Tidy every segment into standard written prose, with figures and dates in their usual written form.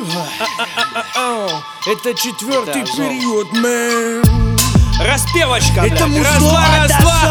Это четвертый период, мэн. Распевочка, это блядь. музло Раз-два, раз-два.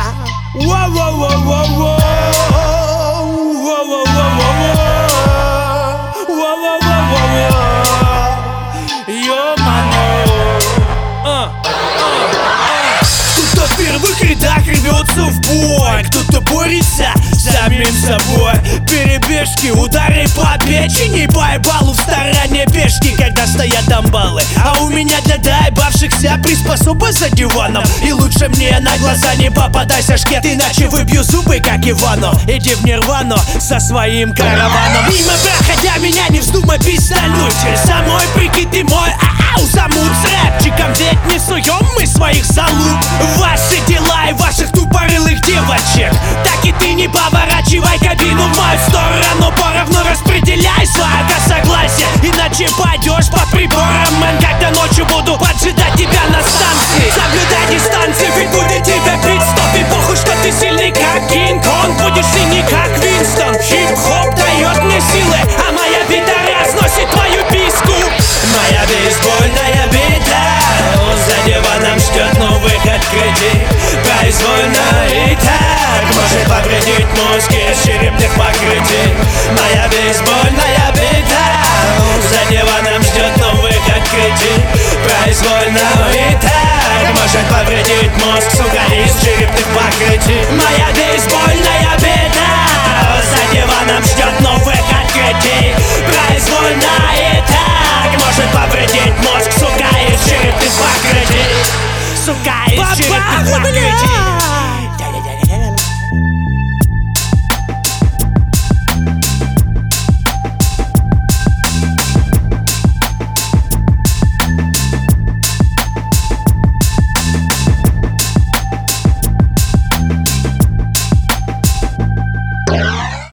Кто-то в первых рядах рвется в бой, кто-то борется с самим собой. Перебежки, удары по печени, по ебалу в стороне пешки, когда стоят амбалы. А у меня для доебавшихся приспособы за диваном. И лучше мне на глаза не попадайся, шкет, иначе выбью зубы, как Ивано. Иди в Нирвану со своим караваном. Мимо проходя меня не вздумай пистолнуть. Самой прикид ты мой, замут с рэпчиком. Ведь не суем мы своих залуп в ваши дела и ваших тупорылых девочек. Так и ты не поворачивай кабину в мою сторону, поровну распределяй свое согласие, иначе пойдешь по приборам, мэн. Когда ночью буду поджидать тебя на станции, соблюдай дистанцию, ведь будет тебя пит-стоп. И похуй, что ты сильный как Кинг-Конг, будешь синий как Винстон. Хип-хоп дает мне силы, а моя бита разносит твою писку. Моя бейсбольная бита за диваном ждет новых открытий. Произвольно и так может повредить мозги с черепных покрытий. Моя бейсбольная бита за диваном ждет новых открытий. Произвольно и так может повредить мозг, сука, из черепных покрытий. Моя бейсбольная бита за диваном ждет новых открытий. Произвольно и так может повредить мозг, сука, из черепных покрытий. Сука, из черепных покрытий.